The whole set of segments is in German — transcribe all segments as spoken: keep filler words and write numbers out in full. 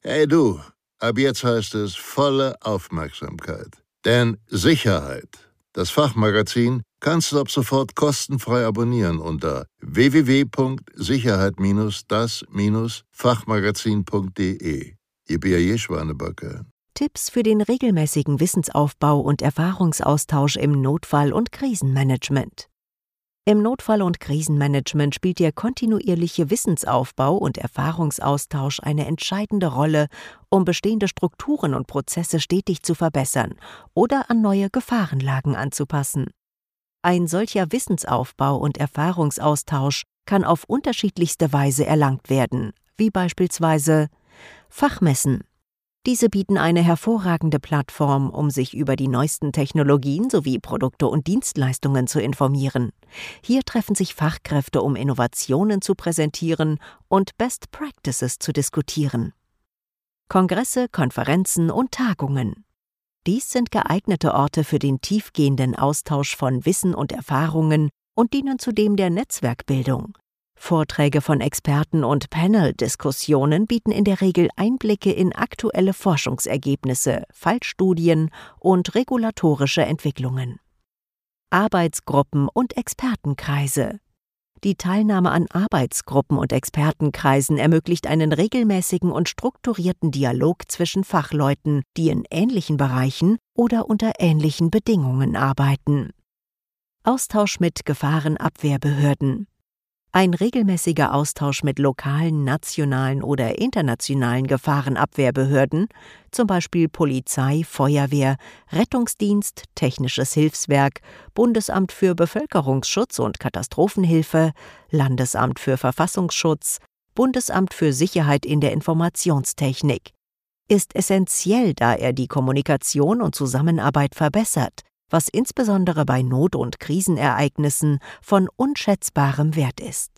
Hey du, ab jetzt heißt es volle Aufmerksamkeit. Denn Sicherheit, das Fachmagazin, kannst du ab sofort kostenfrei abonnieren unter w w w punkt sicherheit das Fachmagazin punkt de. Ihr Bier Schwanebacke. Tipps für den regelmäßigen Wissensaufbau und Erfahrungsaustausch im Notfall- und Krisenmanagement. Im Notfall- und Krisenmanagement spielt der kontinuierliche Wissensaufbau und Erfahrungsaustausch eine entscheidende Rolle, um bestehende Strukturen und Prozesse stetig zu verbessern oder an neue Gefahrenlagen anzupassen. Ein solcher Wissensaufbau und Erfahrungsaustausch kann auf unterschiedlichste Weise erlangt werden, wie beispielsweise Fachmessen. Diese bieten eine hervorragende Plattform, um sich über die neuesten Technologien sowie Produkte und Dienstleistungen zu informieren. Hier treffen sich Fachkräfte, um Innovationen zu präsentieren und Best Practices zu diskutieren. Kongresse, Konferenzen und Tagungen. Dies sind geeignete Orte für den tiefgehenden Austausch von Wissen und Erfahrungen und dienen zudem der Netzwerkbildung. Vorträge von Experten und Panel-Diskussionen bieten in der Regel Einblicke in aktuelle Forschungsergebnisse, Fallstudien und regulatorische Entwicklungen. Arbeitsgruppen und Expertenkreise. Die Teilnahme an Arbeitsgruppen und Expertenkreisen ermöglicht einen regelmäßigen und strukturierten Dialog zwischen Fachleuten, die in ähnlichen Bereichen oder unter ähnlichen Bedingungen arbeiten. Austausch mit Gefahrenabwehrbehörden. Ein regelmäßiger Austausch mit lokalen, nationalen oder internationalen Gefahrenabwehrbehörden, zum Beispiel Polizei, Feuerwehr, Rettungsdienst, Technisches Hilfswerk, Bundesamt für Bevölkerungsschutz und Katastrophenhilfe, Landesamt für Verfassungsschutz, Bundesamt für Sicherheit in der Informationstechnik, ist essentiell, da er die Kommunikation und Zusammenarbeit verbessert, was insbesondere bei Not- und Krisenereignissen von unschätzbarem Wert ist.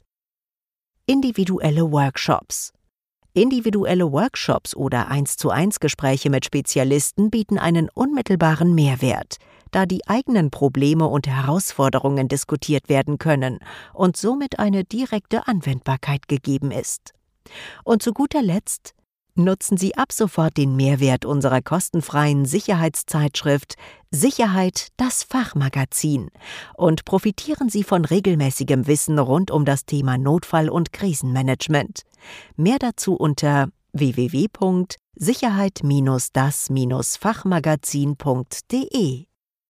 Individuelle Workshops. Individuelle Workshops oder eins zu eins Gespräche mit Spezialisten bieten einen unmittelbaren Mehrwert, da die eigenen Probleme und Herausforderungen diskutiert werden können und somit eine direkte Anwendbarkeit gegeben ist. Und zu guter Letzt nutzen Sie ab sofort den Mehrwert unserer kostenfreien Sicherheitszeitschrift Sicherheit, das Fachmagazin und profitieren Sie von regelmäßigem Wissen rund um das Thema Notfall- und Krisenmanagement. Mehr dazu unter w w w punkt sicherheit das Fachmagazin punkt de.